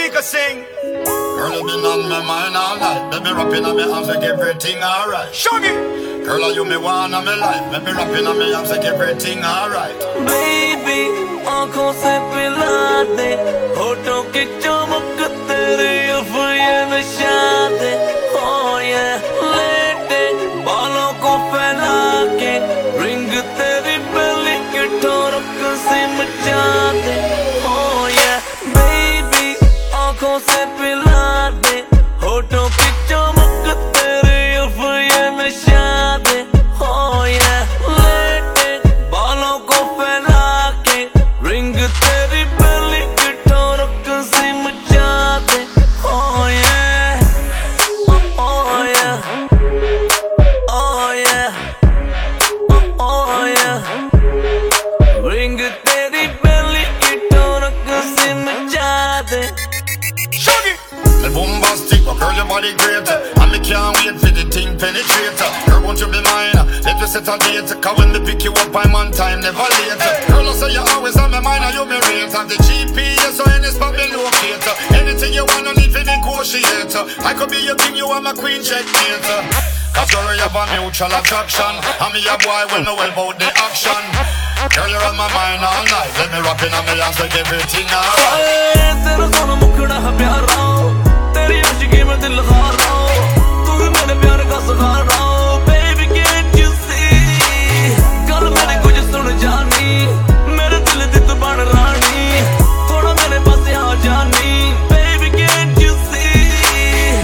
speaker sing. Girl, you been on my mind all night. Let me rapping on me arms, make everything alright. Shaggy. Girl, you me one on me life. Let me rapping on me arms, make everything alright. Baby, आँखों से पिला दे, होठों की चमक तेरे अफ़्फ़े ये नशा दे. Oh yeah, लेटे बालों को फैला के, रिंग तेरी बेली के ठोरक से मचा दे. Oh yeah, baby, आँखों से पिला दे, होठों की चमक तेरे अफ़्फ़े ये नशा दे. Oh yeah, लेटे बालों को फैला के, रिंग तेरी बेली के ठोरक से मचा दे. Oh yeah, oh yeah, oh yeah, oh yeah, ring तेरी बेली के ठोरक से मचा दे. Shaggy. Me bombastic, but girl, your body great. And me can't wait for the thing penetrate. Girl, won't you be mine? Let me set a date. Cause when me pick you up, I'm on time, never late. Girl, I say you always on my mind and you me rate. Have the GPS or any spot me locate. Anything you want, no need to negotiate. I could be your king, you are my queen, checkmate. Cause girl, you have a mutual attraction. And me a boy, well know well about the action. Girl, you're on my mind all night. Let me rap in on me hands, make everything alright. तेरा सोना मुखड़ा है प्यारा, तेरी आशिकी में दिल हारा, तू ही मेरे प्यार का सहारा. Baby can't you see, कल मैंने कुछ सुन जानी, मेरे दिल दी तू बन रानी, थोड़ा मेरे पास आ जानी. Baby can't you see,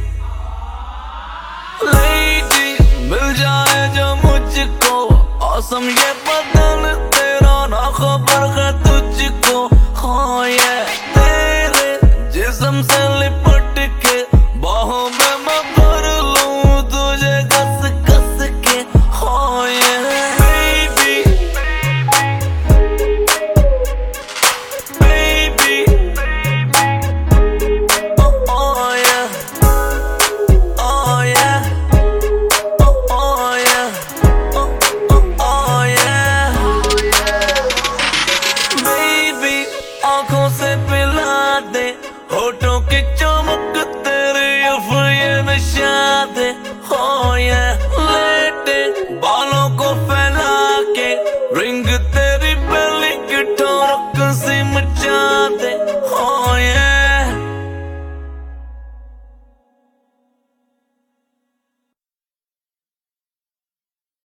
lady मिल जाए जो मुझको, awesome ये बदन तेरा ना खबर